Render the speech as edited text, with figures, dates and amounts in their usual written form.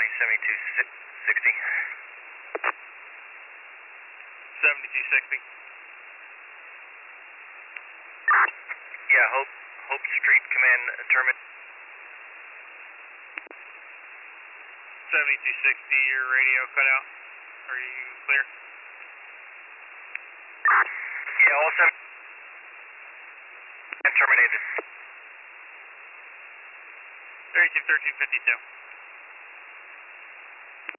County, 7260. 7260. Yeah, Hope Street Command terminate. 7260, your radio cut out. Are you clear? Yeah, all 7 and terminated. 321352.